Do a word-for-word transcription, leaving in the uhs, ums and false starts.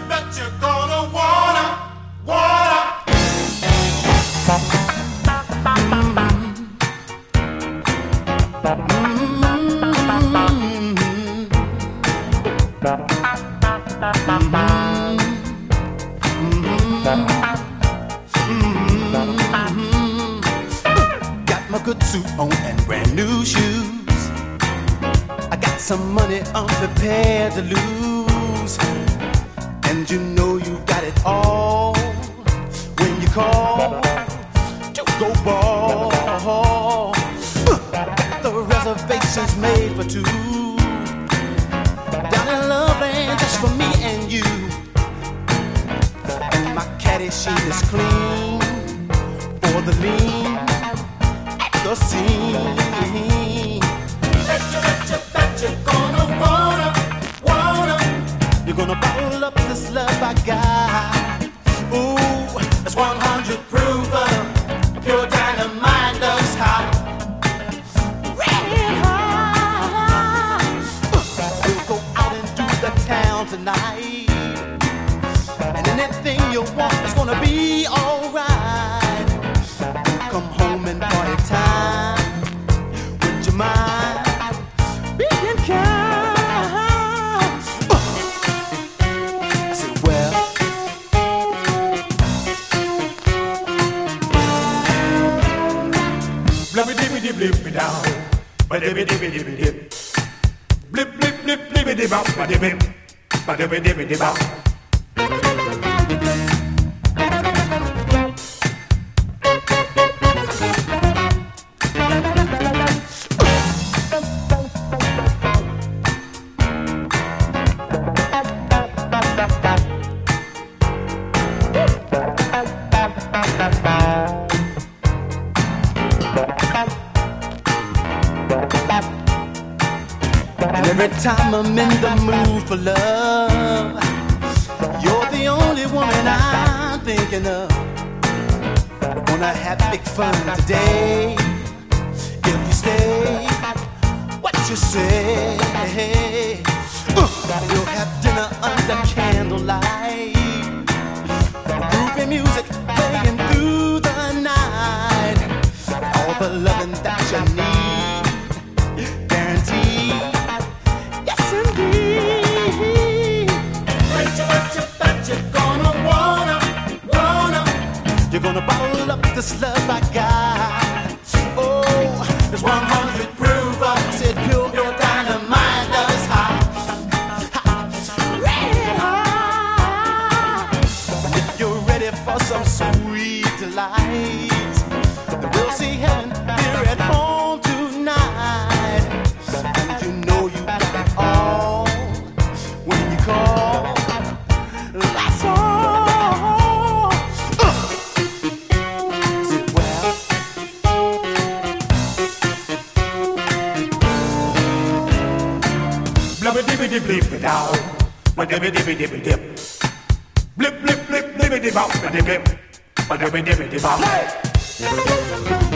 bet you're gonna wanna, wanna. Got my good suit on and brand new shoes. I got some money I'm prepared to lose. And you know you got it all when you call to go ball. Got the reservations made for two down in Loveland just for me and you. And my caddy sheet is clean for the lean at the scene. Bet you, bet you, bet you're gonna wanna, wanna. You're gonna bottle up this love I got. Ooh, It's one hundred proof of pure dynamite love's hot. red hot. We'll go out and do the town tonight, and anything you want is gonna be alright. Come home and party time. Would you mind being kind? I said, well, Blip dip dip blip down. Ba dip dip dip dip. Blip blip blip blip dip bop. Ba dip dip. Ba dip dip dip bop. and every time I'm in the mood for love, you're the only woman I'm thinking of. We're gonna have big fun today. If you stay, what you say? Uh, we'll have dinner under candlelight, groovy music playing through the night. All the loving that you need, guaranteed. Yes, indeed. Bet you, bet you, bet you're gonna wanna, wanna. You're gonna bottle up this love I got. Oh, it's one hundred proof of I said pure, pure dynamite love's hot. Hot. Red hot. And if you're ready for some sweet delight, then we'll see heaven here at home tonight. And you know you got it all when you call. That's all. Uh. Said, well, Blip dip dip blip down. Ba dip dip dip dip. Blip blip blip blip dip bop. Ba dip dip. Ba dip dip dip bop.